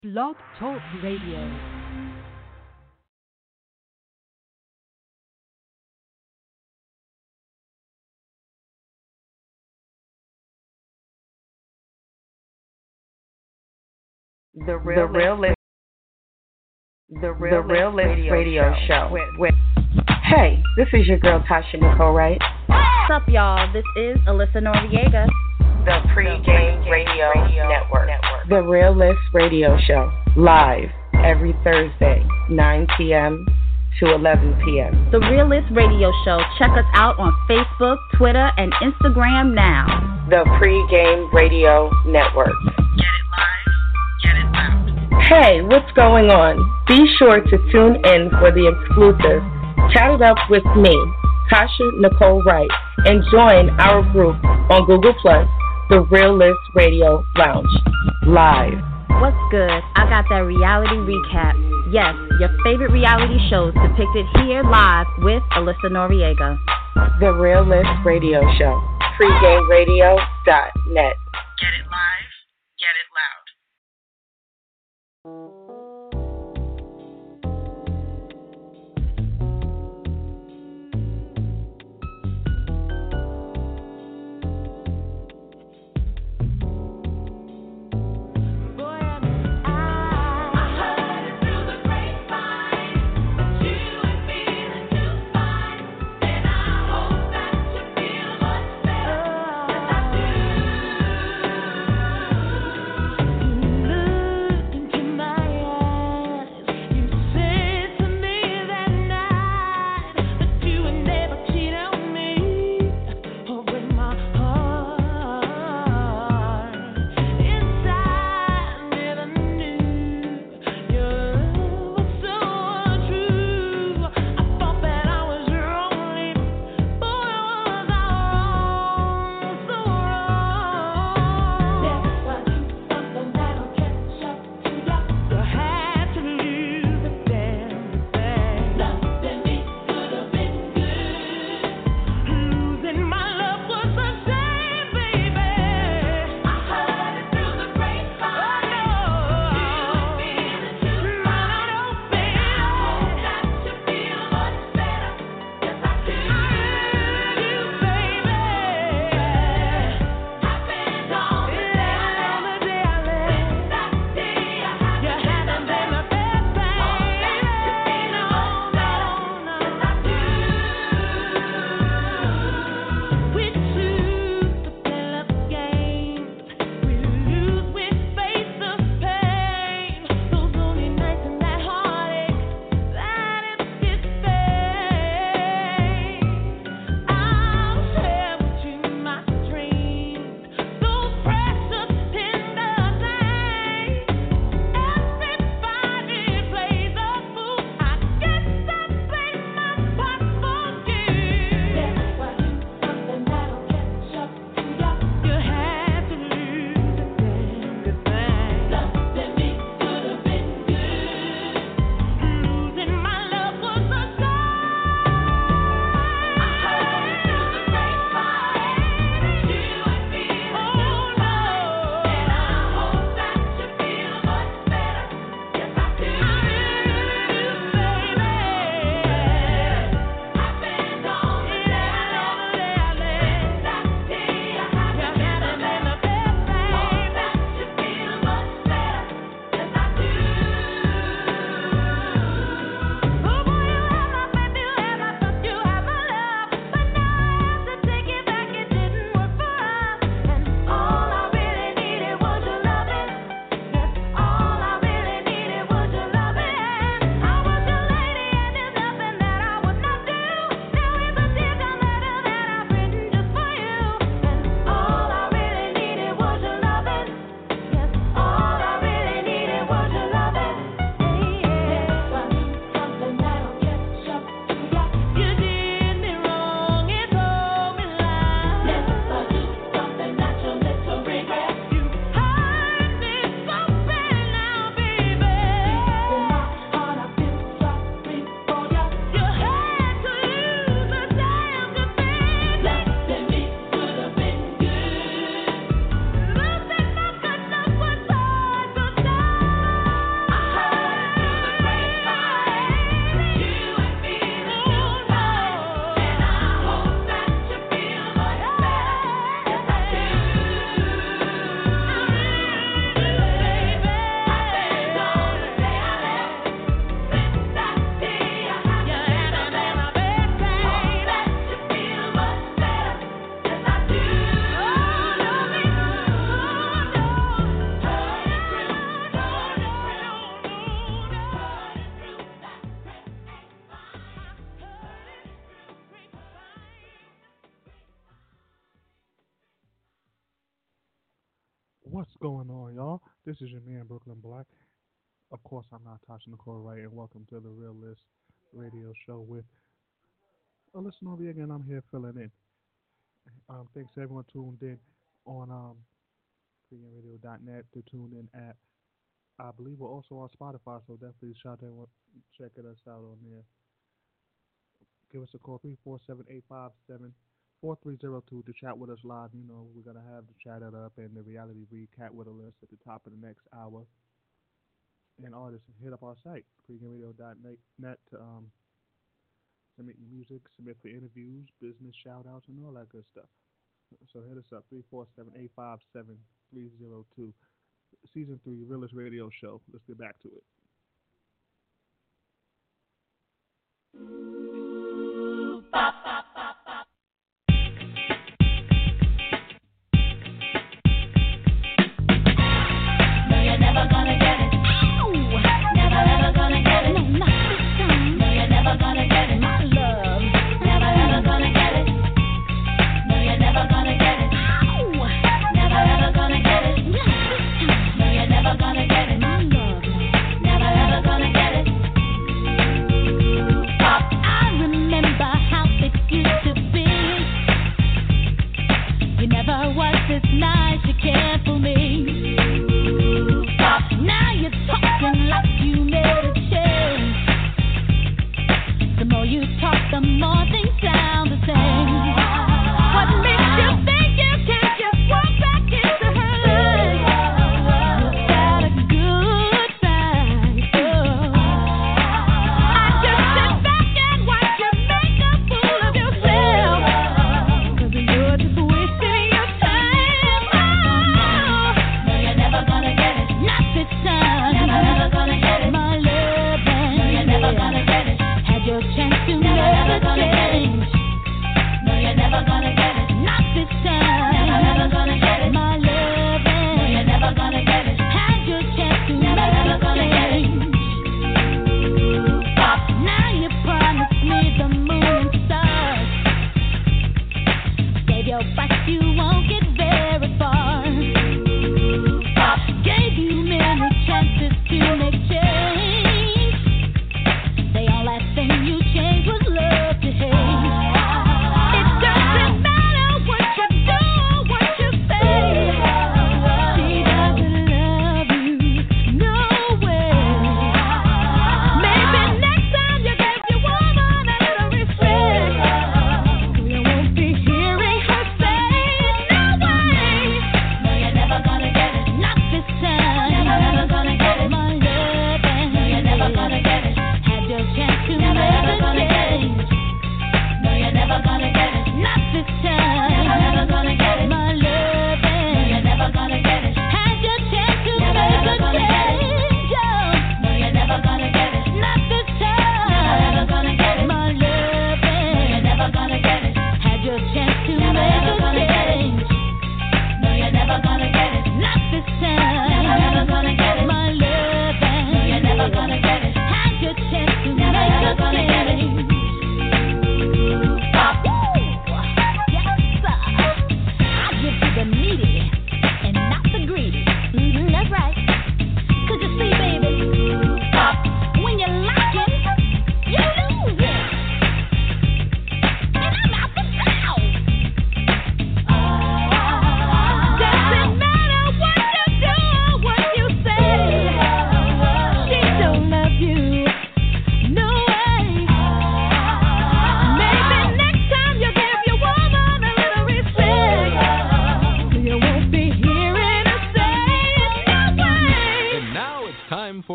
Blog Talk Radio. The Real List Radio Show. Hey, this is your girl Tasha Nicole Wright. What's up, y'all? This is Alyssa Noriega. The Pre-Game Radio Network. The Real List Radio Show. Live every Thursday, 9 p.m. to 11 p.m. The Real List Radio Show. Check us out on Facebook, Twitter, and Instagram now. The Pre-Game Radio Network. Get it live, get it loud. Hey, what's going on? Be sure to tune in for the exclusive Chat It Up with me, Tasha Nicole Wright, and join our group on Google+, The Real List Radio Lounge, live. What's good? I got that reality recap. Yes, your favorite reality shows depicted here live with Alyssa Noriega. The Real List Radio Show, pregameradio.net. Get it live, get it loud. What's going on, y'all? This is your man, Brooklyn Black. Of course, I'm not Tasha Nicole Wright, and welcome to the Realist Radio Show with a listener over again. I'm here filling in. Thanks to everyone tuned in on freegameradio.net to tune in at. I believe we're also on Spotify, so definitely shout out, checking us out on there. Give us a call 347-857-4302 to chat with us live. You know, we're gonna have the chat it up and the reality recap with a list at the top of the next hour. And artists, hit up our site, freegameradio.net to submit your music, submit for interviews, business shout outs, and all that good stuff. So hit us up, 347-857-4302. Season 3 Realist Radio Show. Let's get back to it.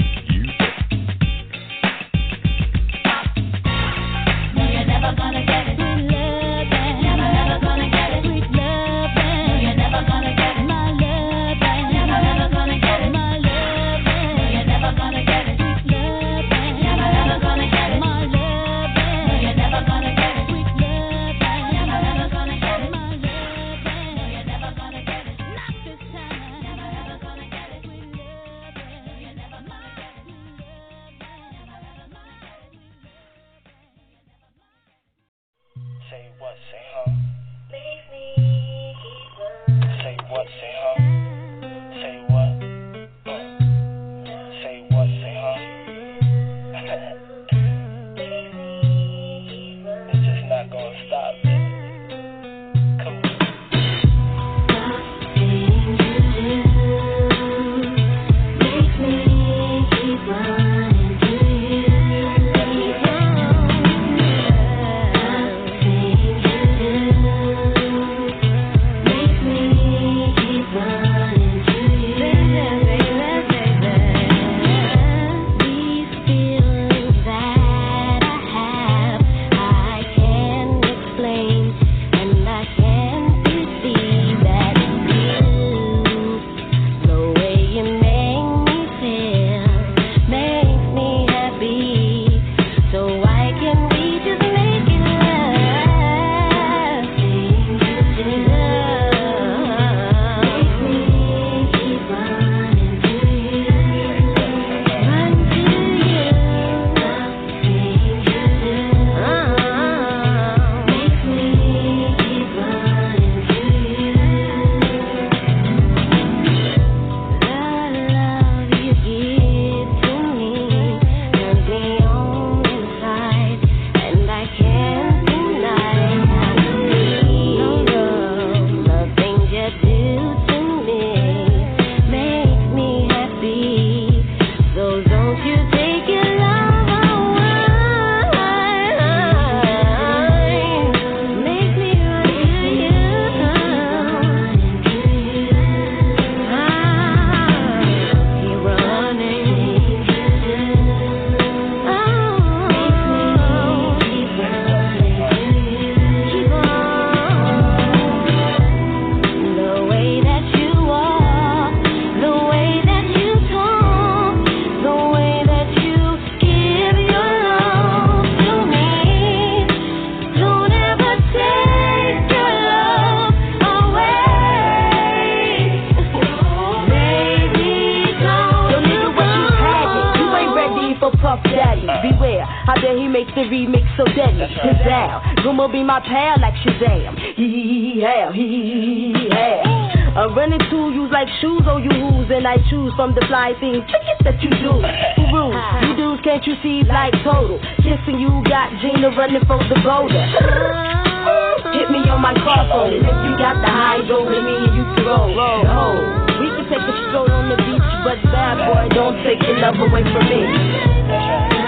Gonna get it. that he makes the remix so deadly. Shazam, Guma be my pal like Shazam. Yeah. I'm running to use like shoes, oh you who's, and I choose from the fly things tickets that you do. Rude, you dudes can't you see like total. Kissing you got Gina running for the boulder. Hit me on my car phone, and if you got the high, go with me and you can roll. Oh, we can take a stroll on the beach, but bad boy, don't take your love away from me.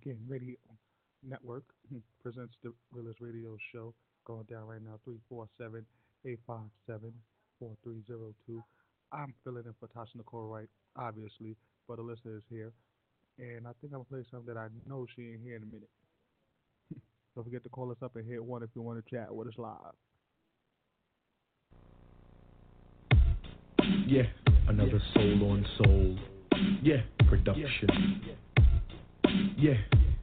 Weekend Radio Network presents the Realist Radio Show. Going down right now, 347-857-4302. I'm filling in for Tasha Nicole Wright, obviously, but Alyssa is here. And I think I'm going to play something that I know she ain't here in a minute. Don't forget to call us up and hit 1 if you want to chat with us live. Yeah, another soul on soul. Yeah, production. Yeah.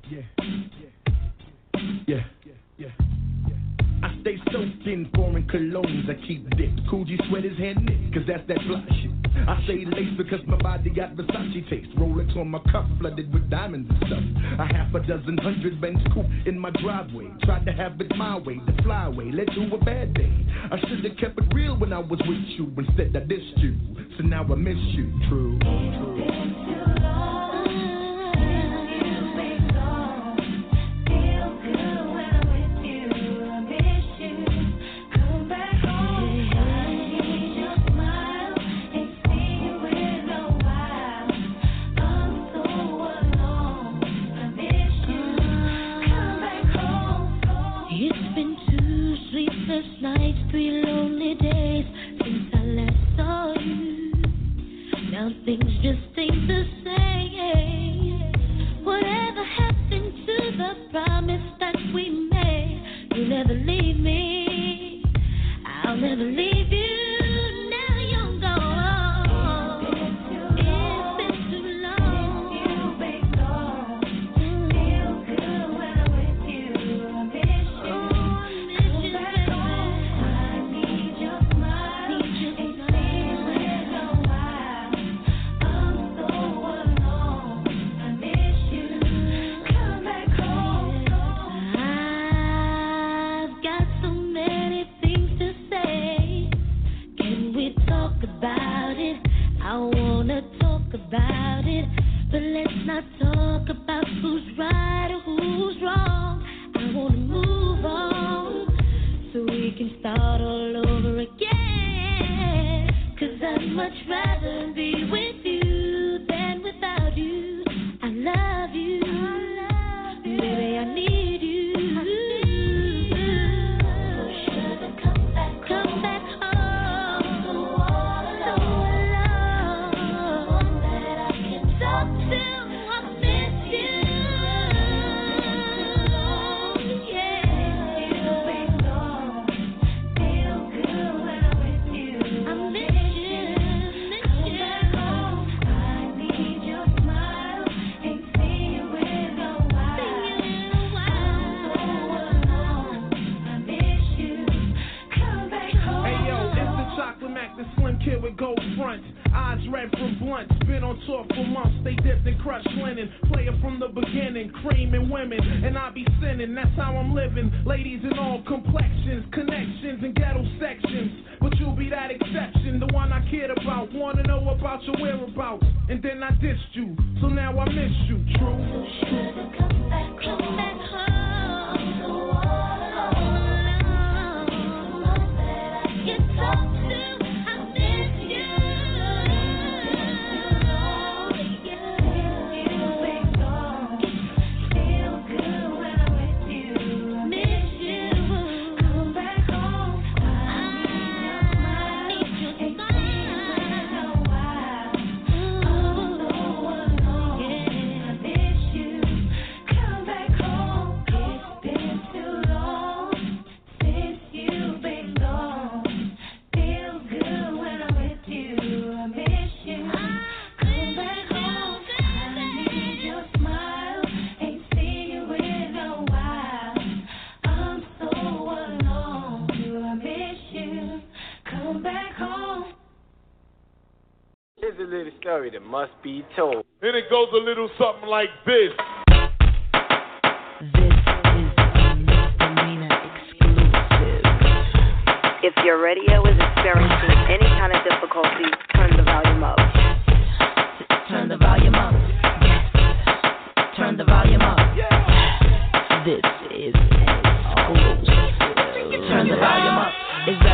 I stay soaked in foreign colognes. I keep dipped. Coogee sweaters hand knit, cause that's that fly shit. I stay laced because my body got Versace taste. Rolex on my cuff, flooded with diamonds and stuff. A half a dozen 100-Benz coupe in my driveway. Tried to have it my way, the flyway led to a bad day. I should have kept it real when I was with you. Instead I dissed you, so now I miss you. True. Nights, 3 lonely days since I last saw you. Now things just ain't the same. Whatever happened to the promise that we made? You'll never leave me. I'll never leave you. Now you're gone. It's been too long. You've been gone. Feel good when I'm with you. I miss you. I wanna talk about it, but let's not talk about who's right or who's wrong. I wanna move on so we can start all over again. Cause I'd much rather be with you than without you. I love you, baby, I need you. Kid with gold fronts, eyes red from blunts. Been on tour for months, they dipped in crushed linen. Player from the beginning, creaming women, and I be sinning. That's how I'm living. Ladies in all complexions, connections in ghetto sections. But you'll be that exception, the one I cared about. Wanna know about your whereabouts, and then I dissed you. So now I miss you. True. Come back home. Here's a little story that must be told. And it goes a little something like this. This is a Misdemeanor exclusive. If your radio is experiencing any kind of difficulty, turn the volume up. Turn the volume up. Turn the volume up. This is exclusive. Turn the volume up. It's very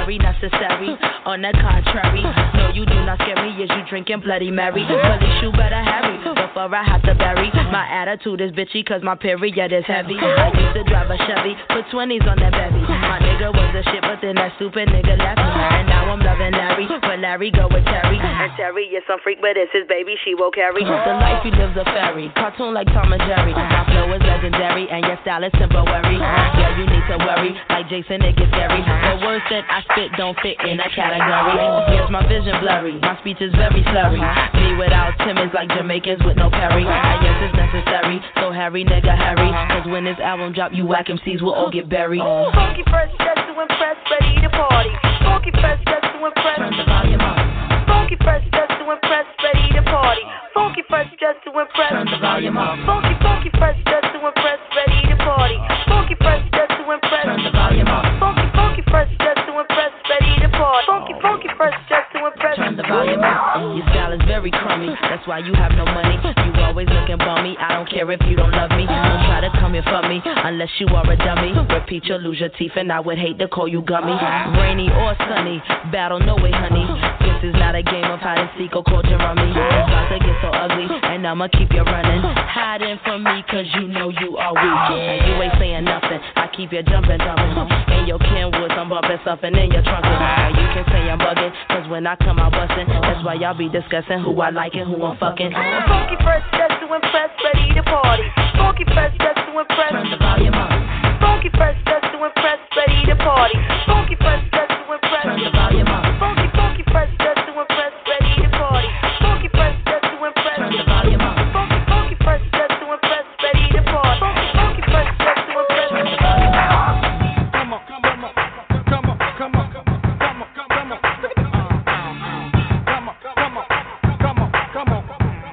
very necessary. On the contrary, no, you do not scare me. Is you drinking Bloody Mary? Police, you better hurry before I have to bury. My attitude is bitchy cause my period is heavy. I used to drive a Chevy, put 20s on that bevy. My nigga was a shit, but then that stupid nigga left me. And now I'm loving Larry, but Larry go with Terry. And Terry is some freak, but it's his baby, she will carry. The life he lives a fairy, cartoon like Tom and Jerry. My flow is legendary, and your style is temporary. Yeah, you need to worry, like Jason, it gets scary. The words that I spit don't fit in a category. Yes, my vision blurry, my speech is very slurry. Me without Timmons like Jamaicans with no Perry. I guess it's necessary, so Harry, nigga, hurry. Cause when this album drop, you whack MCs will all get buried. Funky fresh, just to impress, ready to party. Funky fresh, just to impress. Turn the volume up. Funky fresh, just to impress, ready to party. Funky fresh, just to impress. Turn the volume up. Funky fresh, just to impress, ready to party. Funky fresh, just to impress. Turn the volume up. Funky fresh, just to impress, ready to party. Funky fresh, just to impress. Turn the volume up. Your style is very crummy, that's why you have no money. You always looking bummy. I don't care if you don't love me. Don't try to come here for me unless you are a dummy. Repeat, you'll lose your teeth, and I would hate to call you gummy. Rainy or sunny, battle no way, honey. This is not a game of hide and seek or culture rummy. It's about to get so ugly, and I'ma keep you running. Hiding from me, cause you know you are weak. And you ain't saying nothing, I keep you jumping. In your Kenwoods, I'm bumping something in your trunk. You can say I'm bugging, cause when I come out bustin', that's why y'all be discussing who I like and who I'm fucking. Funky fresh, just to impress, ready to party. Funky fresh, just to impress. Turn the volume up. Funky fresh, just to impress, ready to party. Funky fresh, just to impress. Turn the volume up. Funky fresh, just to impress, ready to party. Funky fresh, just to impress. Turn the volume up. Funky fresh, just to impress, ready to party. Funky fresh, just to impress. Turn the volume up. Come on, come on, come on, come on, come on, come on, come on, come on, come on.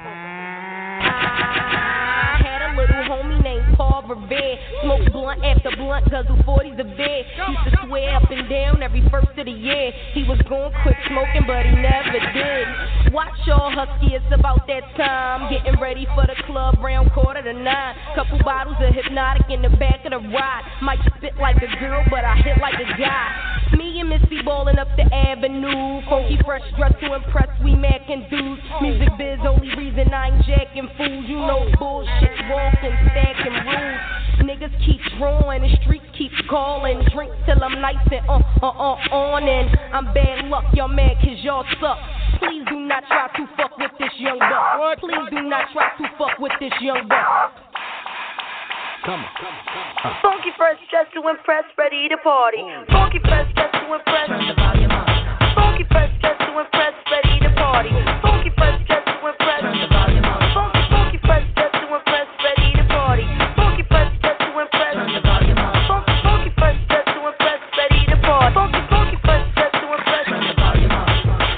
I had a little homie named Paul Revere. Smoked blunt after blunt, guzzle 40s a bed. Used to swear up and down every first of the year. He was going quit smoking, but he never did. Watch y'all husky, it's about that time. Getting ready for the club round 8:45. Couple bottles of Hypnotic in the back of the ride. Might spit like a girl, but I hit like a guy. Me and Missy ballin' up the avenue. Funky fresh dressed to impress, we mackin' dudes. Music biz, only reason I ain't jacking fools. You know bullshit, walking, stacking rules. Niggas keep drawing, the streets keep calling. Drink till I'm nice and on. And I'm bad luck, y'all mad cause y'all suck. Please do not try to fuck with this young buck. Please do not try to fuck with this young buck. Come on. Funky fresh, just to impress, ready to party. Funky fresh, just to impress. Turn the volume up. Funky fresh, just to impress, ready to party. Funky fresh, just to impress. Turn the volume up. Funky fresh, just to impress, ready to party. Funky fresh, just to impress. Turn the volume up. Funky fresh, just to impress, ready to party. Funky fresh, just to impress. Turn the volume up.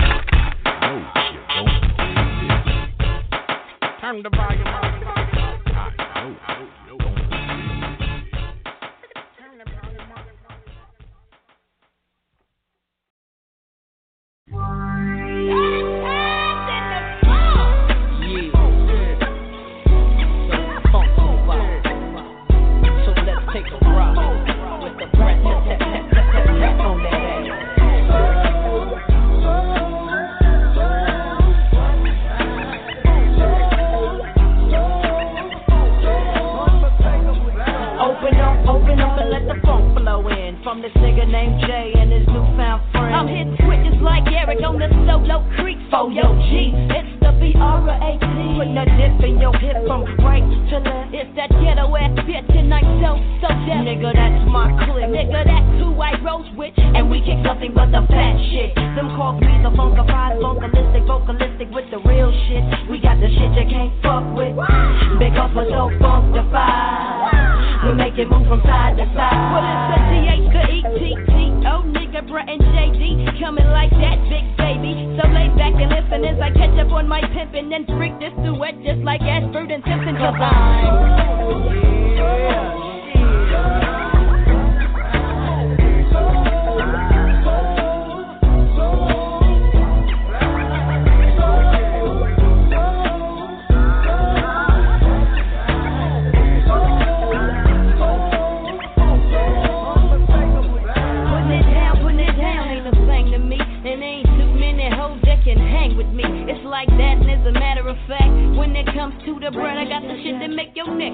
Turn the volume up. From this nigga named Jay and his newfound friend. I'm hitting switches like Eric on the solo creek for your G. It's the B-R-A-T. Putting a dip in your hip from right to left. It's that ghetto ass bitch and I'm so deaf. Nigga, that's my clique. Nigga, that's who I rose with. And we kick nothing but the fat shit. Them calls me the funkified, funkalistic, vocalistic with the real shit. We got the shit you can't fuck with. Because we're so funkified. We make it move from side to side. Well, it's the T-H-E-T-T-O, nigga, Brett and J.D. Coming like that, big baby. So lay back and listen as I catch up on my pimpin' and freak this duet just like Ashford and Simpson. Cause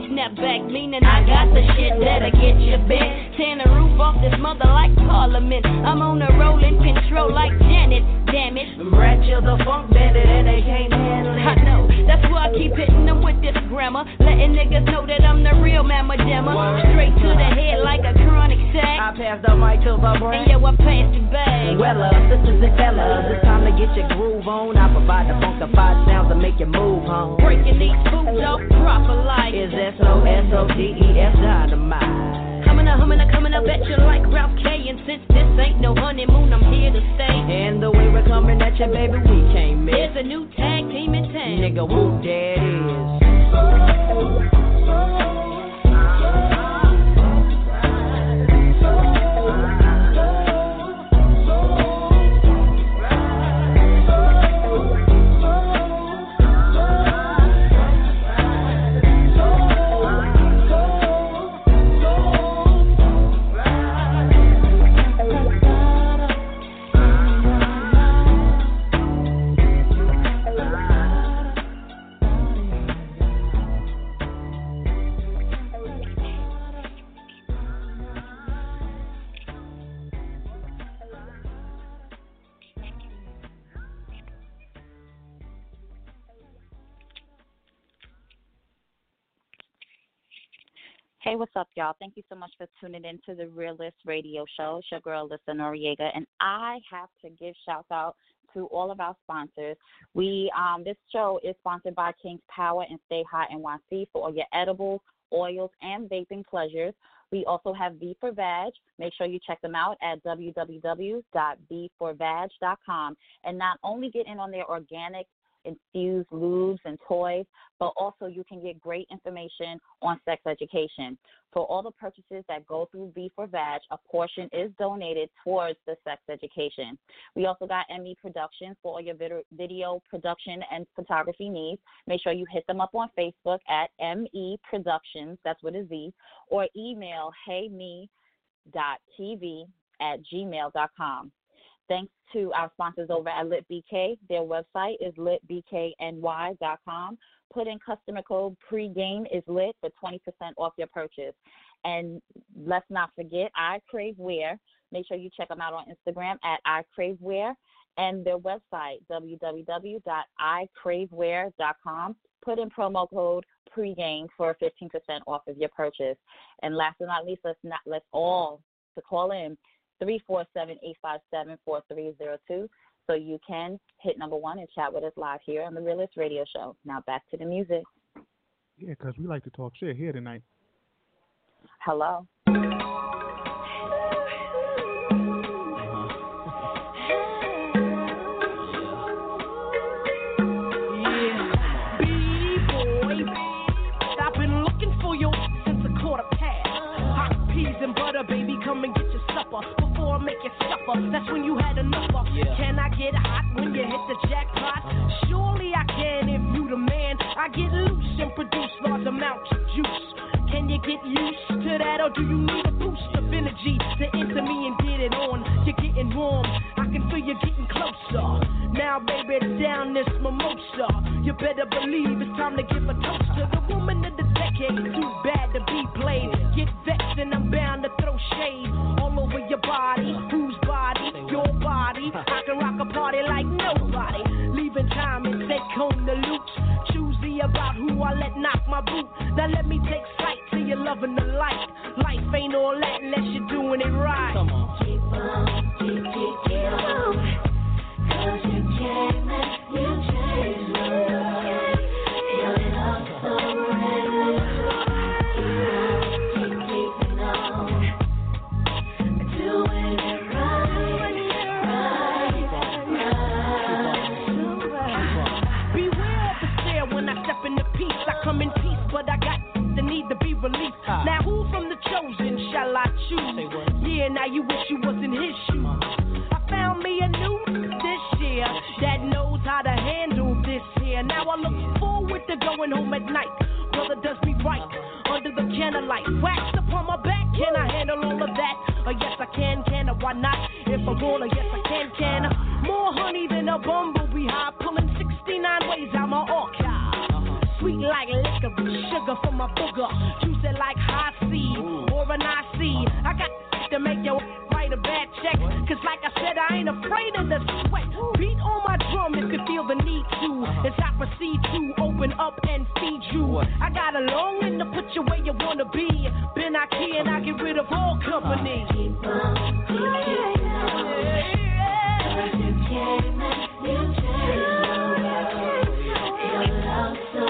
snapback, meaning I got the shit that'll get you bent. Tearing the roof off this mother like Parliament. I'm on a rolling control like Janet, damn it. Ratchet the funk bandit and they can't handle it. I know, that's why I keep hitting them with this grammar. Letting niggas know that I'm the real mamma jammer. Straight to the head like a chronic sack. I pass the mic to the brain. And yo, I pass the bag. Well, sisters and fellas, it's time to get your groove on. I provide the funkified sounds to make you move home. Breaking these foods off proper like is SOSODES dynamite. Coming up at you like Ralph K. And since this ain't no honeymoon, I'm here to stay. And the way we're coming at you, baby, we can't miss. There's a new tag team in town. Nigga, whoop, there it is. Hey, what's up, y'all? Thank you so much for tuning in to the Realist Radio Show. It's your girl, Alyssa Noriega, and I have to give shouts out to all of our sponsors. This show is sponsored by King's Power and Stay Hot NYC for all your edibles, oils, and vaping pleasures. We also have V for Vag. Make sure you check them out at www.vforvag.com. And not only get in on their organic infused lubes and toys, but also you can get great information on sex education. For all the purchases that go through V for Vag, a portion is donated towards the sex education. We also got ME Productions for all your video production and photography needs. Make sure you hit them up on Facebook at ME Productions, that's with a Z, or email heyme.tv@gmail.com. Thanks to our sponsors over at LitBK. Their website is litbkny.com. Put in customer code pregame is lit for 20% off your purchase. And let's not forget I Crave Wear. Make sure you check them out on Instagram at I Crave Wear and their website www.icravewear.com. Put in promo code pregame for 15% off of your purchase. And last but not least, let's all to call in 347-857-4302 so you can hit number 1 and chat with us live here on the Realist Radio Show. Now back to the music. Yeah, because we like to talk shit here tonight. Hello. I've been looking for you since the quarter past. Hot peas and butter, baby, come and get your supper. Before I make you suffer, that's when you had enough. Can I get hot when you hit the jackpot? Surely I can if you the man. I get loose and produce large amounts of juice. Can you get used to that, or do you need a boost of energy to enter me and get it on? You're getting warm, I can feel you getting closer. Now, baby, down this mimosa. You better believe it's time to give a toast to the woman of the decade. Too bad to be played. Get vexed and I'm bound to throw shade all over your body. Whose body? Your body. I can rock a party like nobody. Leaving time and take home the loot. Choosy about who I let knock my boot. Now let me take sight till you're loving the light. Life ain't all that unless you're doing it right. Come on. Keep on, keep on. 'Cause you can't let you change me. You're enough already. Keep keeping on. Doing it right. Beware of the stare when I step in the peace. I come in peace, but I got the need to be released. Now who from the chosen shall I choose? Yeah, now you wish you was in his shoes. I found me a new this year that knows how to handle this here. Now I look forward to going home at night. Brother does me right under the candlelight. Waxed upon my back, can I handle all of that? Yes I can I? Why not? If I wanna, yes I can I? More honey than a bumblebee hive, pulling 69 ways out my archive. Sweet like liquor, sugar sugar for my booger. Choose it like high C or an IC. I got to make your write a bad check. Cause like I said, I ain't afraid of the sweat. Beat on my drum if you feel the need to. As I proceed to open up and feed you. I got a longing to put you where you wanna be. Been I can, I get rid of all company. Keep on, you came and you changed the world. Your love so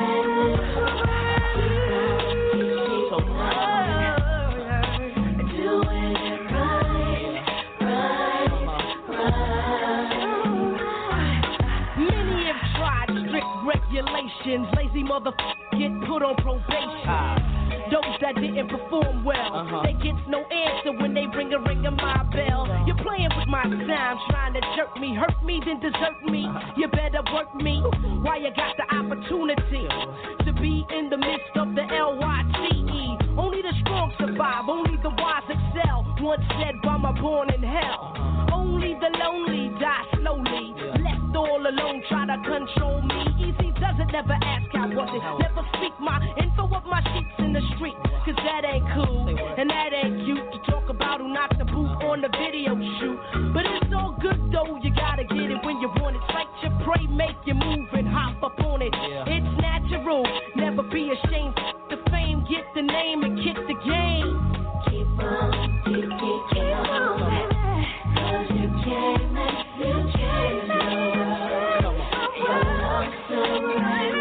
regulations, lazy motherfuckers get put on probation. Those that didn't perform well, they get no answer when they ring of my bell. You're playing with my time, trying to jerk me, hurt me, then desert me. You better work me while you got the opportunity to be in the midst of the LYTE. Only the strong survive, only the wise excel. Once said by my born in hell. Only the lonely die slowly. Left all alone, try to control me. Easy does it, never ask how was it. Never speak my info of my sheets in the street. Cause that ain't cool, and that ain't cute. To talk about who knocked the boot on the video shoot. But it's all good though, you gotta get it when you want it. Fight your prey, make you move and hop up on it. It's natural, never be ashamed. The fame, get the name and kick the game. Keep on, keep on, baby. Cause you came and you changed the world. Your love so right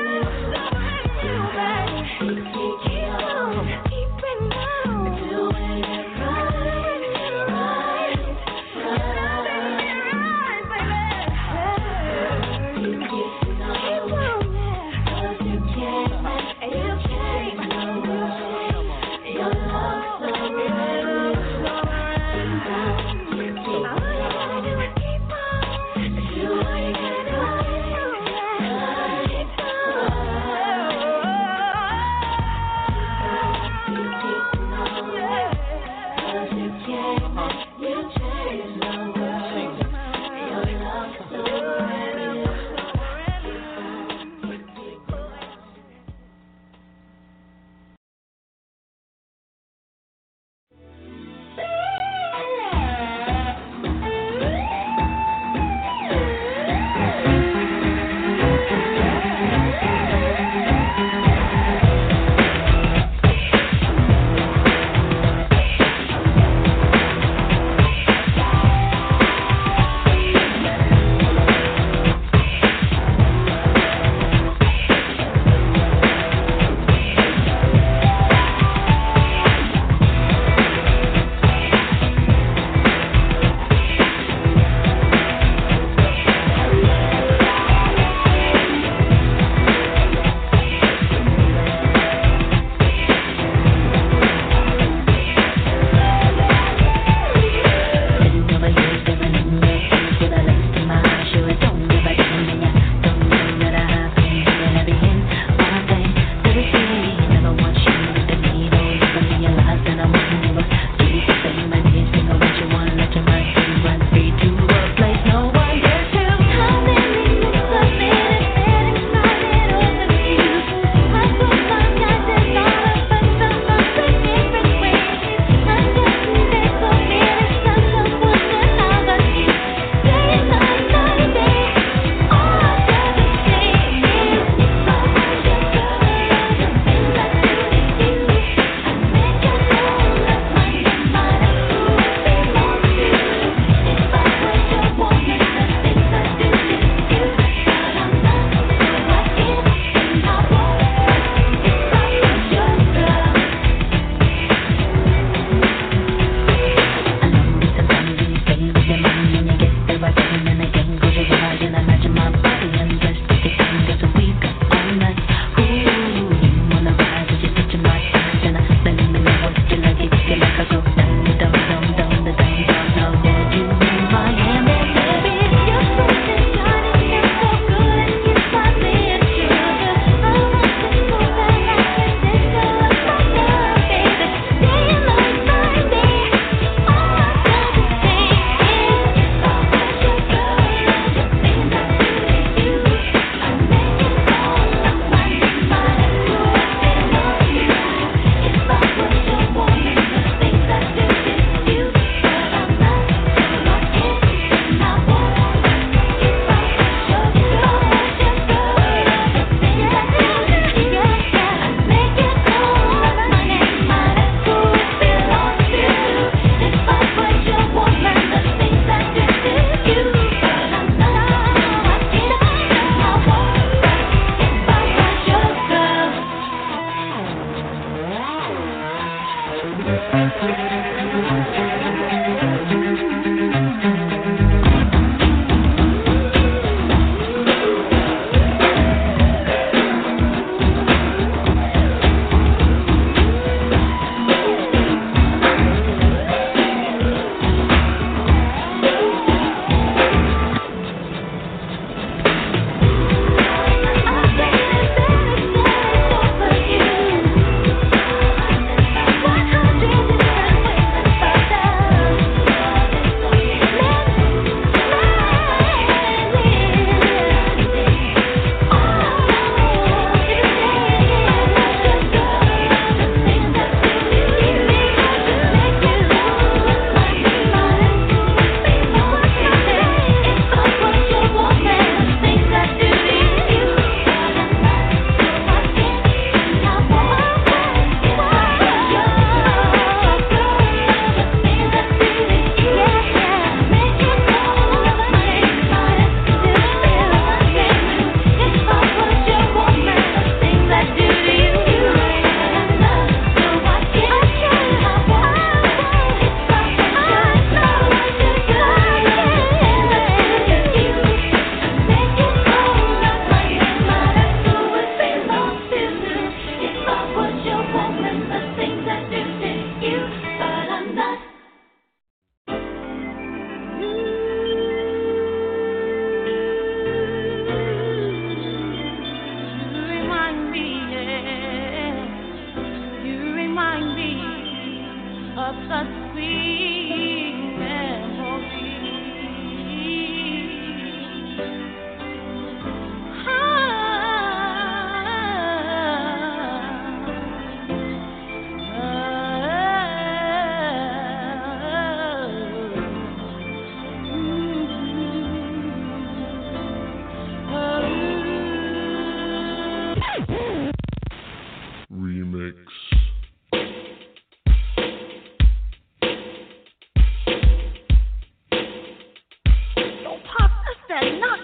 now, keep on, keep it now. Doing it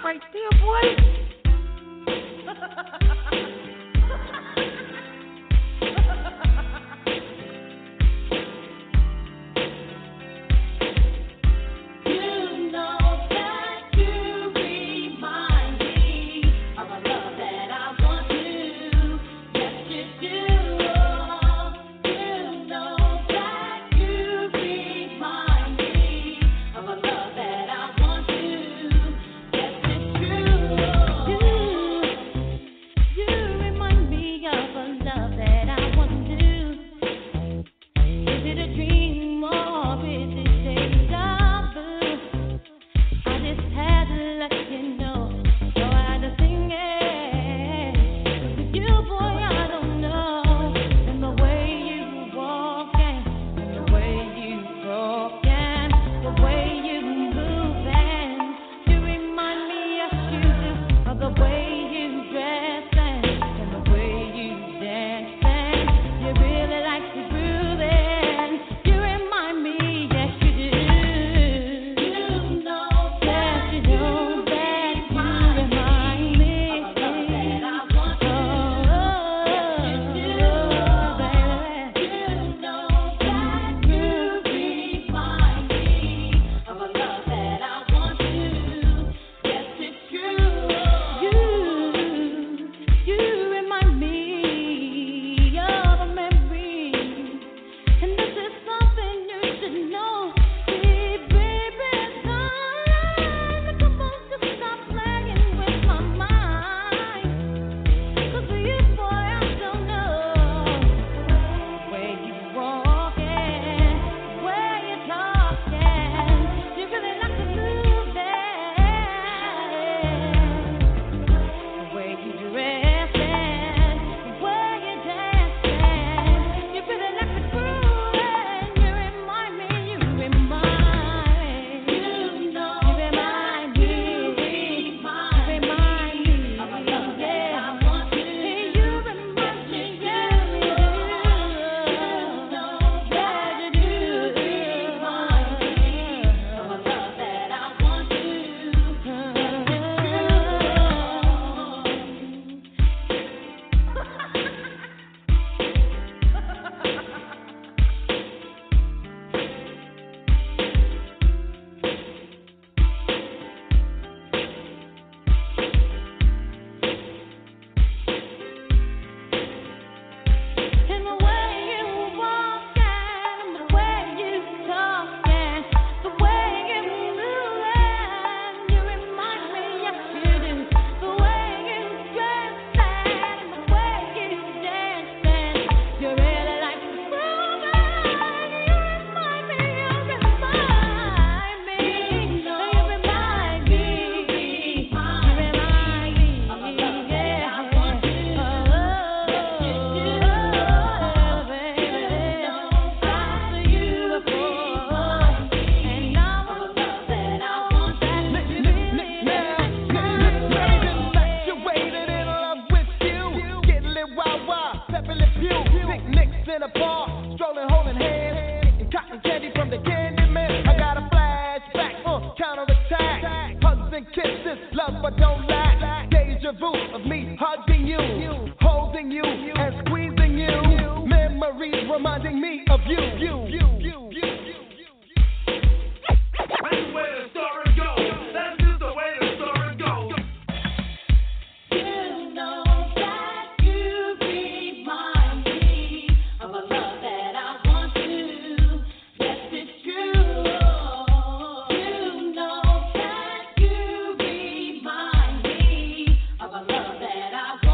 right there, boy. That I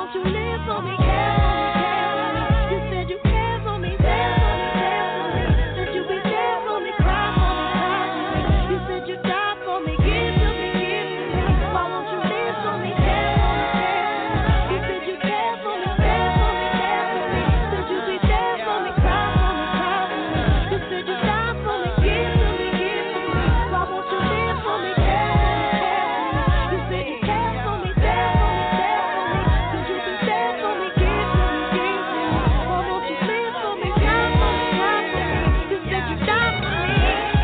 won't you live for me, care for me, care for me? You said you care for me, care for me, care for me. Said you be there for me, cry for me, cry for me. You said you die for me, give to me, give to me. Why won't you live for me, care for me, care for me? You said you care for me, care for me, care for me. Said you be there for me, cry for me, cry for me. You said you die for me, give to me, give to me. Why won't you live for me, care for me, care for me? You said you care for me, care for me, care for me. Said you be there for me, give to me, give to me. Why won't you live for me, cry for me, cry for me? You said you die for me.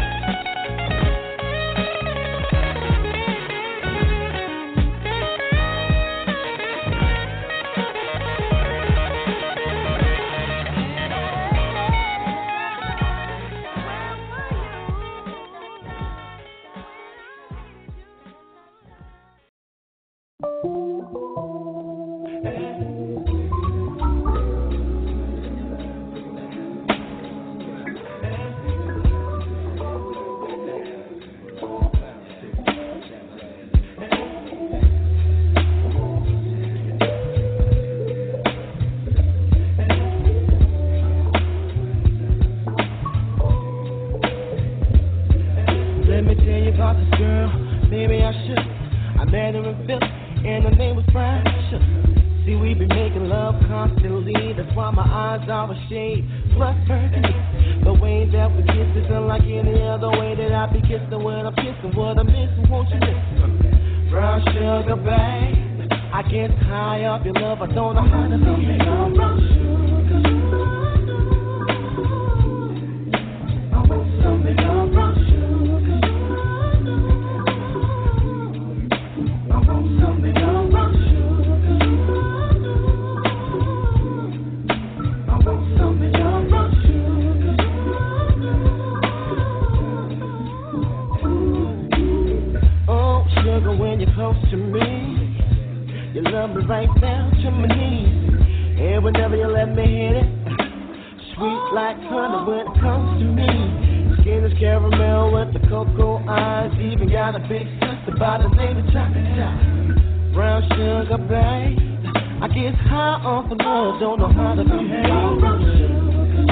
Let me tell you about this girl, maybe I should. I met her in Philly, and her name was Precious. See, we be making love constantly, that's why my eyes are a shade plus burgundy. The way that we kiss is unlike any other way that I be kissing when I'm kissing. What I'm missing, won't you listen? Brown sugar, babe, I get high off your love, I don't know how to behave. Brown sugar, I want some of your brown sugar. When you're close to me, you love me right down to my knees. And whenever you let me hit it, sweet like honey when it comes to me. Skin is caramel with the cocoa eyes. Even got a big sister by the name of Chocolate. Brown sugar, babe, I get high off of love, don't know how to behave. Brown sugar.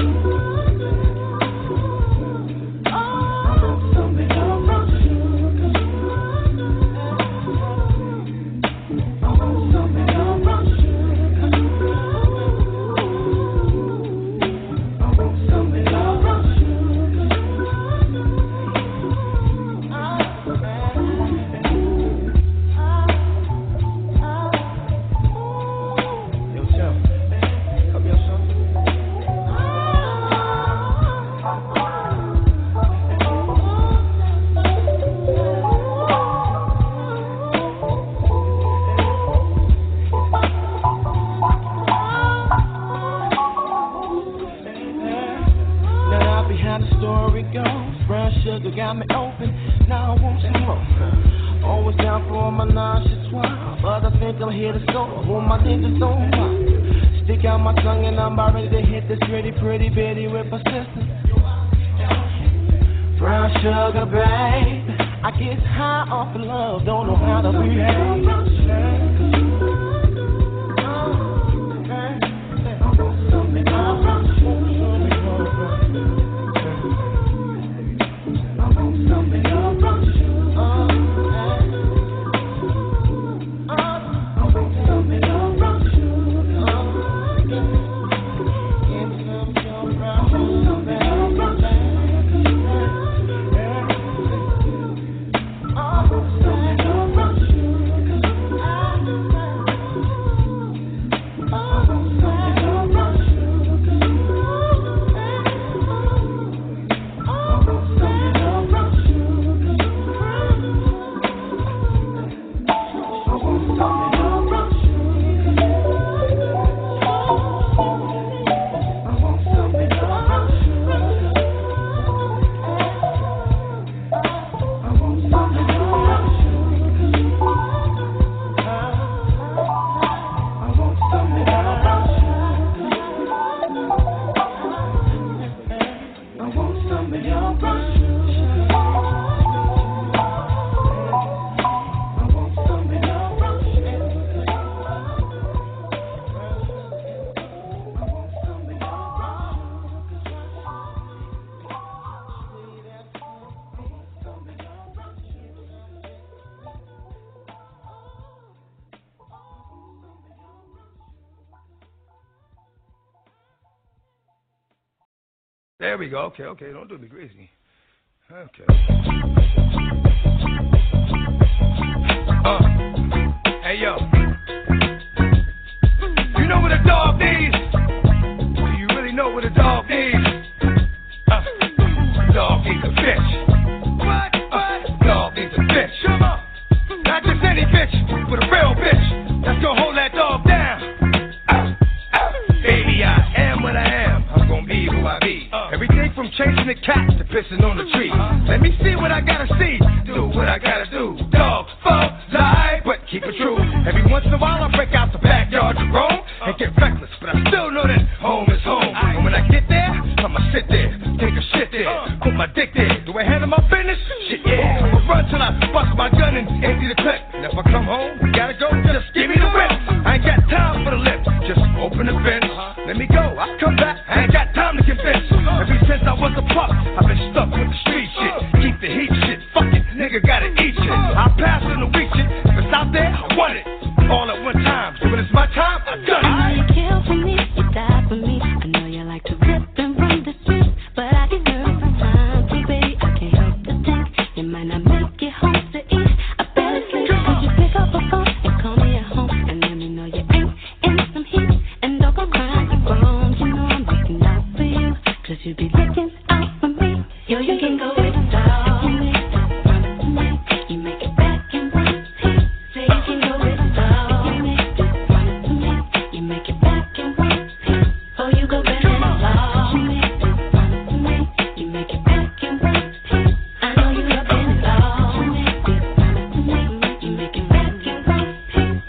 Got me open, now I want some more. Always down for my nonchalant, but I think I'm here to score. When my niggas on my stick out my tongue and I'm about ready to hit this pretty bitty with persistence. Brown sugar, babe, I get high off of love, don't know how to behave. There we go. Okay. Don't do me crazy. Okay. Hey, yo. You know what a dog needs? Do you really know what a dog needs? Dog needs a bitch. What? Dog needs a bitch. Come on. Not just any bitch, but a real bitch that's gonna hold that dog down. Baby, I am what I am. I'm gonna be who I be. Everything from chasing the cat to pissing on the tree. Let me see what I gotta see. Do what I gotta do. Dog, fuck, lie, but keep it true. Every once in a while I break out the backyard to roam and get reckless, but I still know that home is home. And when I get there, I'ma sit there, take a shit there, put my dick there. Do I handle my business? Shit, yeah. I'ma run till I bust my gun and empty the clip. And if I come home, you gotta go, just give me the whip. I ain't got time for the lip, just open the fence. Let me go, I'll come back, I ain't got time to convince. Ever since I was a pup, I've been stuck with the street shit. Keep the heat shit, fuck it, nigga gotta eat shit. I'll pass on the weak shit, if it's out there, I want it. All at one time, so when it's my time, I done it. You kill for me, you die for me. I know you like to rip and run the streets, but I deserve some time too, baby. I can't help but think you might not make it home to eat. I better sleep. Would you pick up a phone and call me at home and let me know you ain't in some heat? And don't go crying, you grown. You know I'm looking out for you, 'cause you be looking out for me. Yo, you can go with the dog. You make it run to me. You make it back in one piece. Say you can go with the dog. You make it run to me. You make it back in one piece. Oh, you go back in the dog. You make it run to me. You make it back in one piece. I know you love in the dog. You make it run to me. You make it back in one piece.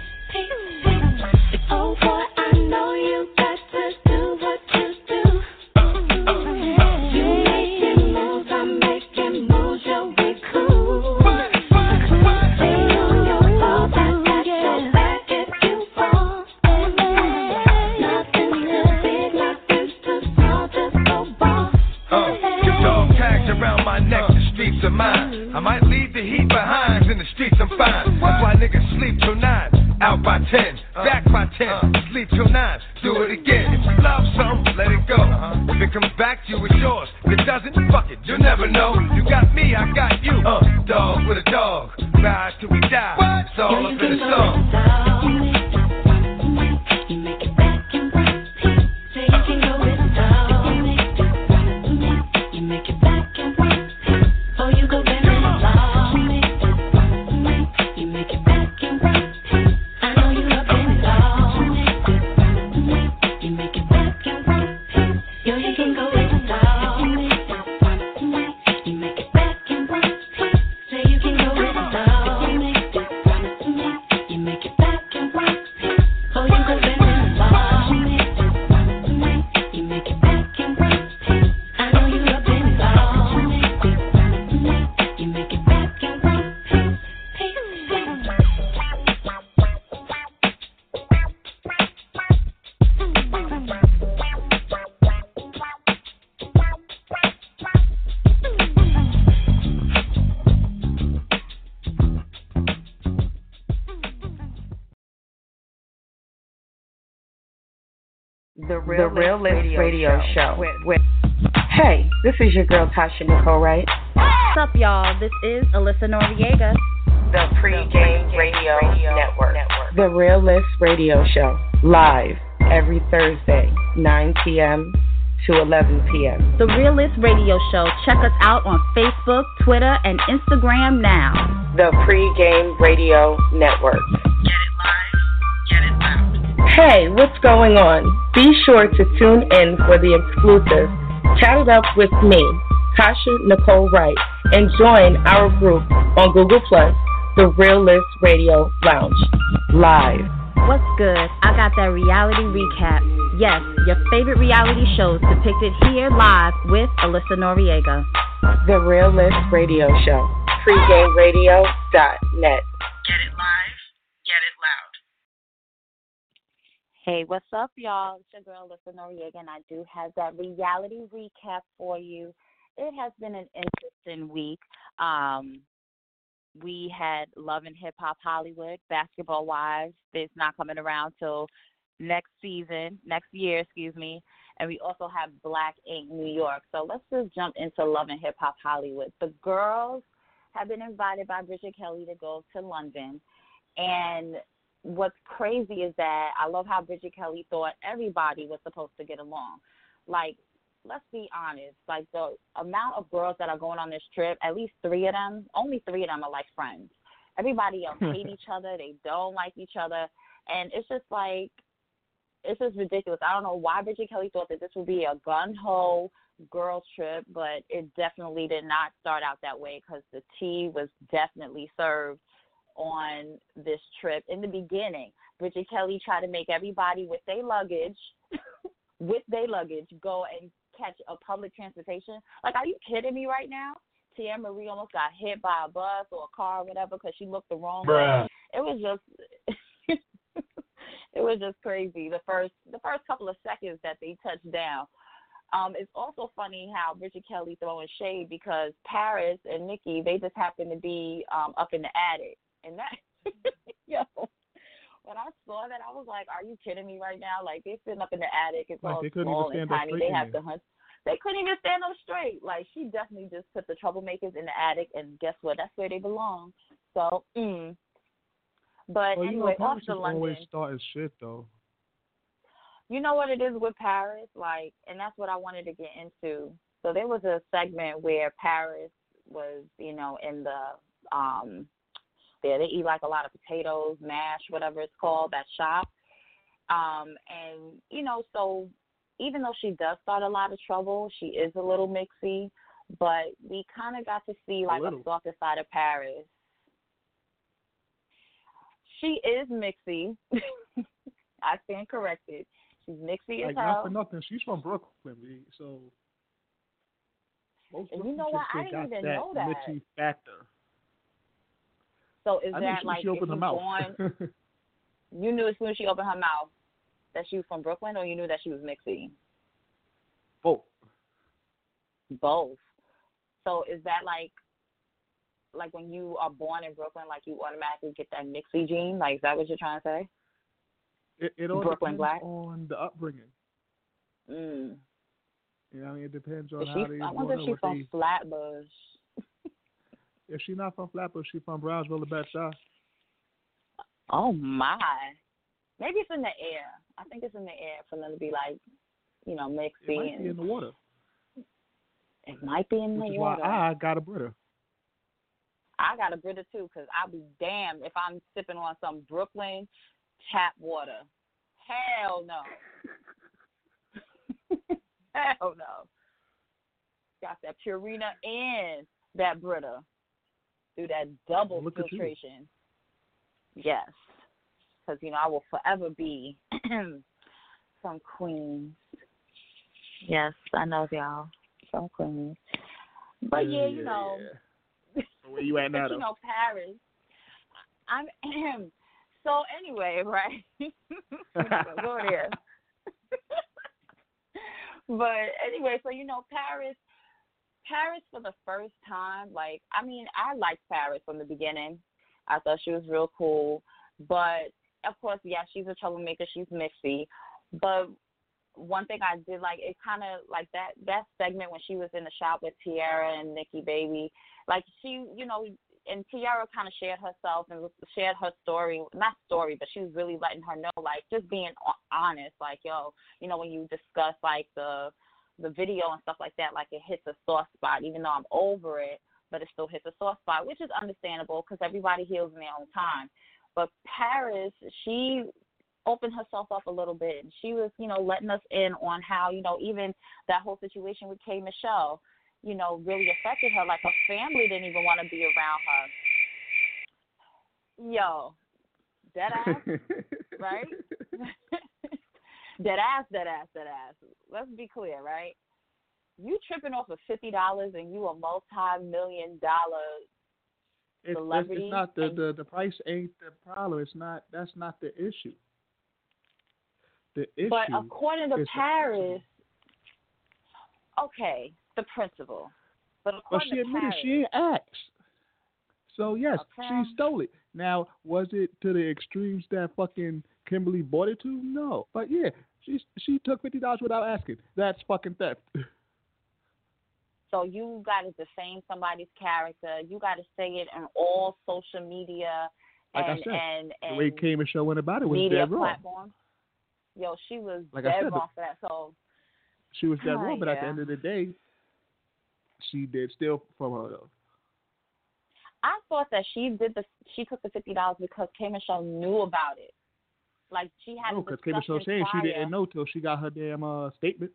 Oh boy, I know you got to do what you do. You making moves, I'm making moves, yo, we cool. Stay on your toes, I got your back if you fall. Nothing too big, nothing too small, just go ball. Dog tags around my neck, the streets are mine. I might leave the heat behind, in the streets I'm fine. That's why niggas sleep till 9, out by 10, back by 10, sleep till 9, do it again. If you love something, let it go. If it comes back to you, it's yours. If it doesn't, fuck it, you'll never know. You got me, I got you. Dog with a dog, ride till we die. It's all up in the song. You make it back in one piece. Say you can go with the dog. You make it run to me. You make it back in one piece. Oh, you go back in the dog. You make it run to me. You make it back in one piece. I know you love in the dog. You make it run to me. You make it back in one piece. Yo, you can go with the dog. You make it run to me. You make it back in one piece. Say you can go with the dog. You make it run to me. You make it back in one piece. Oh, you go back in the dog. You make it run to me. You make it back in one piece. I know you love in the dog. You make it run to me. You make it back in one piece. The Realist Radio Show. Hey, this is your girl Tasha Nicole Wright. What's up, y'all? This is Alyssa Noriega. The Pre-Game Radio Network. The Realist Radio Show. Live every Thursday, 9 p.m. to 11 p.m. The Realist Radio Show. Check us out on Facebook, Twitter, and Instagram now. The Pre-Game Radio Network. Get it live, get it loud. Hey, what's going on? Be sure to tune in for the exclusive Chat It Up with me, Tasha Nicole Wright, and join our group on Google+, The Realist Radio Lounge, live. What's good? I got that reality recap. Yes, your favorite reality shows depicted here live with Alyssa Noriega. The Realist Radio Show, pregameradio.net. Get it live, get it loud. Hey, what's up, y'all? It's your girl, Alyssa Noriega, and I do have that reality recap for you. It has been an interesting week. We had Love and Hip Hop Hollywood, Basketball Wives. It's not coming around till next year. and we also have Black Ink New York. So let's just jump into Love and Hip Hop Hollywood. The girls have been invited by Bridget Kelly to go to London, and what's crazy is that I love how Bridget Kelly thought everybody was supposed to get along. Like, let's be honest, like the amount of girls that are going on this trip, at least only three of them are like friends. Everybody else hate each other. They don't like each other. And it's just like, it's just ridiculous. I don't know why Bridget Kelly thought that this would be a gun-ho girls trip, but it definitely did not start out that way because the tea was definitely served on this trip. In the beginning, Bridget Kelly tried to make everybody with their luggage go and catch a public transportation. Like, are you kidding me right now? Tia Marie almost got hit by a bus or a car or whatever because she looked the wrong way. It was just it was just crazy the first couple of seconds that they touched down. It's also funny how Bridget Kelly throwing shade because Paris and Nikki, they just happen to be up in the attic. And that, yo, when I saw that, I was like, are you kidding me right now? Like, they're sitting up in the attic. It's all small and tiny. They have to hunt. They couldn't even stand up straight. Like, she definitely just put the troublemakers in the attic, and guess what? That's where they belong. So, But well, anyway, Paris off to London. Always starting shit though. You know what it is with Paris, like, and that's what I wanted to get into. So there was a segment where Paris was, you know, in the there they eat like a lot of potatoes, mash, whatever it's called, that shop. And you know, so even though she does start a lot of trouble, she is a little mixy, but we kind of got to see like a softer side of Paris. She is mixy. I stand corrected. She's mixy as hell. Not for nothing. She's from Brooklyn, so most and you know what? I didn't even know that. Mixy factor. So is that like she opened her mouth? You knew as soon as she opened her mouth that she was from Brooklyn, or you knew that she was mixy? Both. So is that like when you are born in Brooklyn, like you automatically get that mixy gene? Like, is that what you're trying to say? It all Brooklyn depends black? on the upbringing. Mm. You know, I mean, it depends on how they. I wonder if she's from Flatbush. If she's not from Flatbush, she's from Brownsville or Bed-Stuy. Oh my! Maybe it's in the air. I think it's in the air for them to be like, you know, mixy. It might be in the water. It might be in the water. Which is why I got a Brita. I got a Brita too, because I'll be damned if I'm sipping on some Brooklyn tap water. Hell no. Hell no. Got that Purina and that Brita through that double filtration. Yes. Because, you know, I will forever be some queens. Yes, I know y'all. Some queens. But yeah, you know. Where you at now, you know, Paris. So anyway, right? Go there. But anyway, so you know, Paris for the first time, like, I mean, I liked Paris from the beginning. I thought she was real cool. But of course, yeah, she's a troublemaker. She's mixy. But one thing I did like, it kind of like that segment when she was in the shop with Tiara and Nikki Baby, like she, you know, and Tiara kind of shared herself and shared her story, not story, but she was really letting her know, like, just being honest, like, yo, you know, when you discuss like the video and stuff like that, like it hits a soft spot, even though I'm over it, but it still hits a soft spot, which is understandable because everybody heals in their own time. But Paris, she opened herself up a little bit. She was, you know, letting us in on how, you know, even that whole situation with K. Michelle, you know, really affected her. Like, her family didn't even want to be around her. Yo, dead ass, right? dead ass. Let's be clear, right? You tripping off of $50 and you a multi-million-dollar celebrity. It's not the price ain't the problem. That's not the issue. The issue. But according to Paris, okay, the principal. But according she admitted she ain't asked. So yes, she stole it. Now, was it to the extremes that fucking Kimberly bought it to? No. But yeah, She took $50 without asking. That's fucking theft. So you got to defame somebody's character. You got to say it on all social media Like I said, the way Cayman Show went about it was media dead wrong. platforms. Yo, she was Like dead I said, wrong for that. So she was dead wrong, but at the yeah. end of the day, she did steal from her. I thought that she took the $50 because Cayman Show knew about it. Like she had No, because Cayman Show saying she didn't know till she got her damn statement.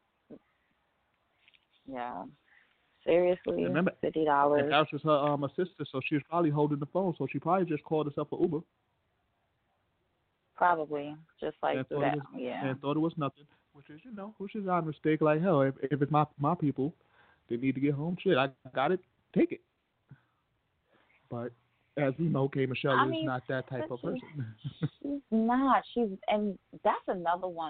Yeah. Seriously, Remember, $50. And that was her sister, so she was probably holding the phone, so she probably just called herself an Uber. Probably, just like and that. And thought it was nothing, which is our mistake. Like hell, if it's my people, they need to get home. Shit, I got it. Take it. But as we know, K. Michelle is not that type of person. She's not. And that's another one.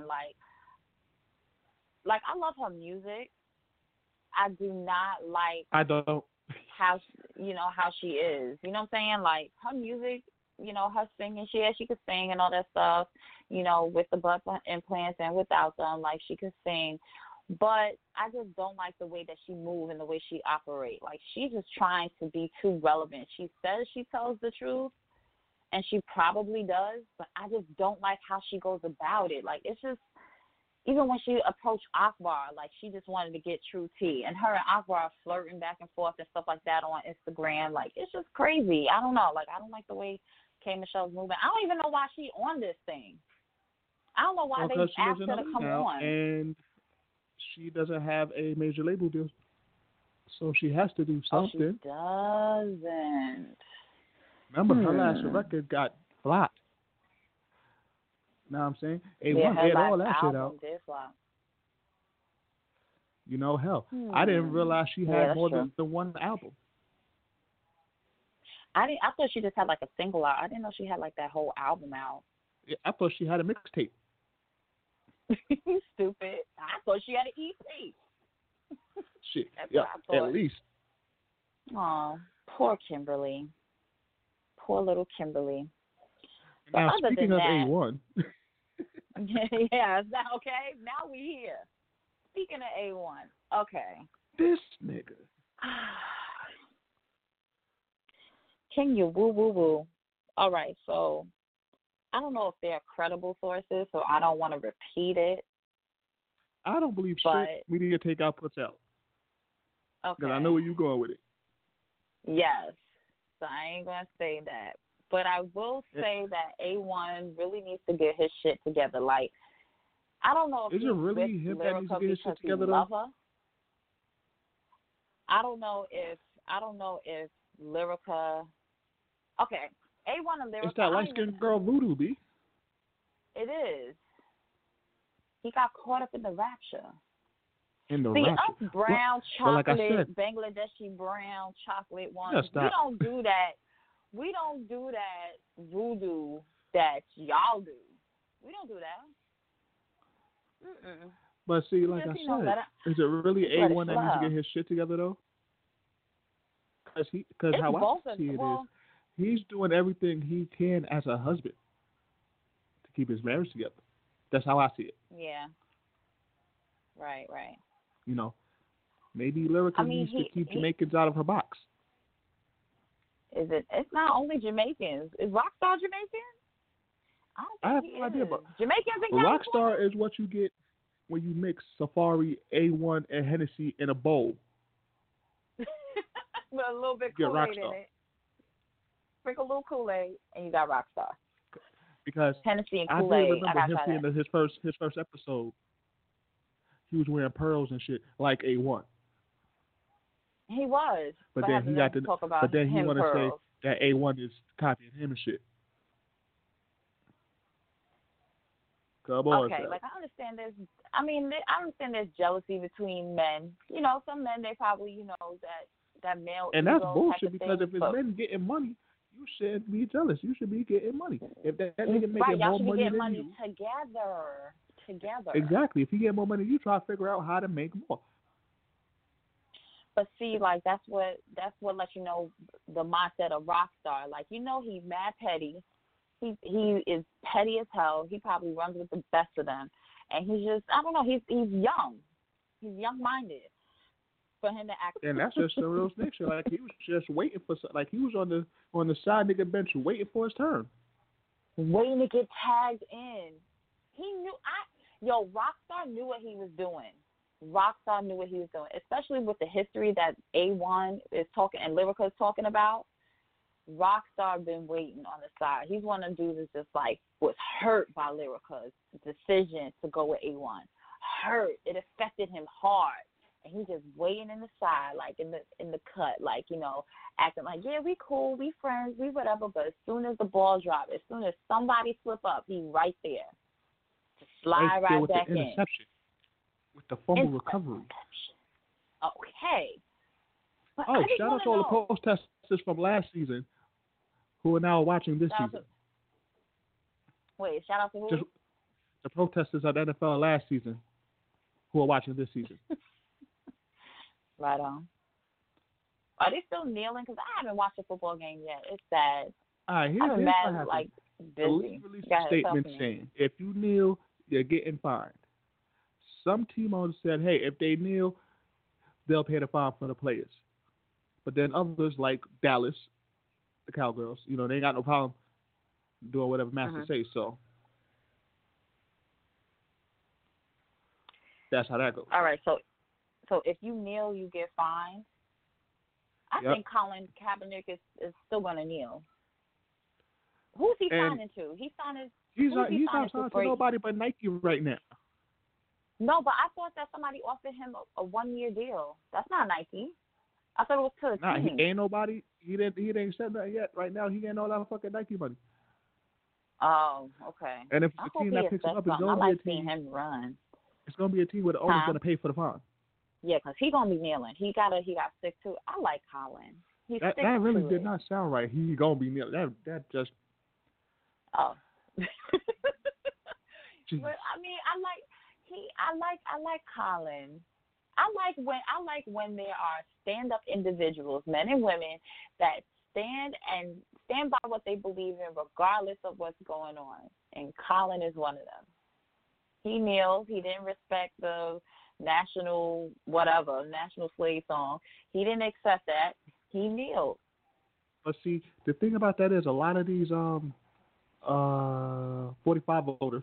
Like I love her music. I do not like. I don't. How she is. You know what I'm saying? Like her music. Her singing. She could sing and all that stuff. With the butt implants and without them, like she could sing. But I just don't like the way that she moves and the way she operates. Like she's just trying to be too relevant. She says she tells the truth, and she probably does. But I just don't like how she goes about it. Like it's just. Even when she approached Akbar, like she just wanted to get true tea. And her and Akbar are flirting back and forth and stuff like that on Instagram. Like, it's just crazy. I don't know. Like, I don't like the way K. Michelle's moving. I don't even know why she on this thing. I don't know why they asked her to come on. And she doesn't have a major label deal. So she has to do something. She doesn't. Remember, her last record got flopped. Know what I'm saying? A1 had all that shit out. Hell, I didn't realize she had more than the one album. I thought she just had like a single out. I didn't know she had like that whole album out. Yeah, I thought she had a mixtape. Stupid. I thought she had an EP. Shit. Yeah, at least. Oh, poor Kimberly. Poor little Kimberly. Now, speaking of A1. Yeah, is that okay? Now we here. Speaking of A1, okay. This nigga. Can you woo? All right, so I don't know if they're credible sources, so I don't want to repeat it. I don't believe shit Media Takeout puts out. Okay. Because I know where you're going with it. Yes. So I ain't going to say that. But I will say that A1 really needs to get his shit together. Like, I don't know if is it really him that needs to get his shit together, though? I don't know if Lyrica. Okay, A1 and Lyrica. It's that light-skinned girl Voodoo, B. It is. He got caught up in the rapture. Us brown chocolate, like I said, Bangladeshi brown chocolate ones. Yeah, we don't do that. We don't do that voodoo that y'all do. We don't do that. Mm-mm. But see, like I said, is it really A1 that needs to get his shit together, though? Because how I see it is, he's doing everything he can as a husband to keep his marriage together. That's how I see it. Yeah. Right. Maybe Lyrica needs to keep Jamaicans out of her box. It's not only Jamaicans. Is Rockstar Jamaican? I have no idea, but Jamaicans in California? Rockstar is what you get when you mix Safari, A1, and Hennessy in a bowl. With a little bit Kool-Aid in it. Sprinkle a little Kool-Aid, and you got Rockstar. Because Hennessy and I Kool-Aid. remember him seeing his first episode. He was wearing pearls and shit like A1. He was. But then he got to talk about But then he wanted to say that A1 is copying him and shit. Come on. Okay, like I understand there's jealousy between men. Some men they probably, that male. And that's bullshit because if it's men getting money, you shouldn't be jealous. You should be getting money. If that nigga making more money than money you, together. Exactly. If you get more money, you try to figure out how to make more. But see, like that's what lets you know the mindset of Rockstar. Like he's mad petty. He is petty as hell. He probably runs with the best of them. and he's just, I don't know, he's young. He's young-minded for him to act. And that's just a real snitch. Like, he was just waiting for, like, he was on the side nigga bench waiting for his turn. Waiting to get tagged in. He knew, Rockstar knew what he was doing. Rockstar knew what he was doing, especially with the history that A1 is talking and Lyrica is talking about. Rockstar been waiting on the side. He's one of the dudes that's just like was hurt by Lyrica's decision to go with A1. Hurt. It affected him hard. And he's just waiting in the side, like in the cut, like, you know, acting like, yeah, we cool, we friends, we whatever, but as soon as the ball drop, as soon as somebody slip up, he right there. To slide right with back the interception. With the fumble recovery. Okay. But shout out to all the protesters from last season who are now watching this season. Wait, shout out to who? Just the protesters of the NFL last season who are watching this season. Right on. Are they still kneeling? Because I haven't watched a football game yet. It's sad. All right, here's what happened. Like, busy. The league released a statement saying, if you kneel, you're getting fined. Some team owners said, hey, if they kneel, they'll pay the fine for the players. But then others, like Dallas, the Cowgirls, you know, they ain't got no problem doing whatever Master say. So that's how that goes. All right, so if you kneel, you get fined. I think Colin Kaepernick is still going to kneel. Who's he signing to? He's not signed to nobody but Nike right now. No, but I thought that somebody offered him a 1-year deal. That's not Nike. I thought it was to a team. He ain't nobody. He ain't said that yet. Right now, he ain't all that fucking Nike money. Oh, okay. And if it's a team that picks him up, it's going to be a team. Seeing him run. It's going to be a team where the owner's going to pay for the fine. Yeah, because he's going to be kneeling. He got stick to it. I like Colin. That really did not sound right. He's going to be kneeling. That just. Oh. But I mean, I like Colin. I like when there are stand-up individuals, men and women, that stand by what they believe in regardless of what's going on. And Colin is one of them. He kneels. He didn't respect the national slave song. He didn't accept that. He kneeled. But see, the thing about that is a lot of these 45 voters,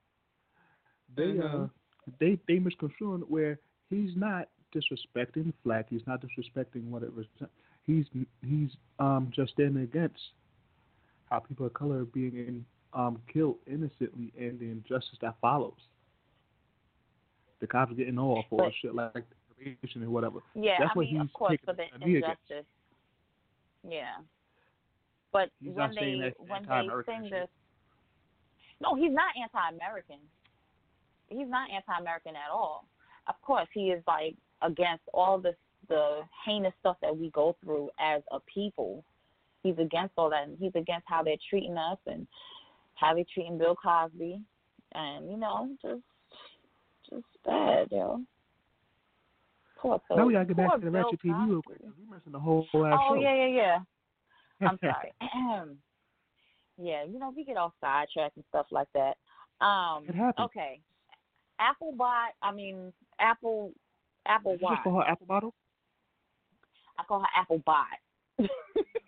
they misconstruing where he's not disrespecting the flag. He's not disrespecting what it was. He's just standing against how people of color are being killed innocently and the injustice that follows. The cops are getting off for shit like deprivation and whatever. Yeah, that's what he's of course, taking for the injustice. Against. Yeah, but he's when they sing this, no, he's not anti-American. He's not anti-American at all. Of course, he is like against all the heinous stuff that we go through as a people. He's against all that, and he's against how they're treating us and how they're treating Bill Cosby, and just bad, yo. Now we gotta get back to the Ratchet TV real quick. We missing the whole ass show. Oh yeah. I'm sorry. Yeah, we get all sidetracked and stuff like that. It happens. Okay. Apple Watch. Just for her Apple bottle? I call her Apple Bot.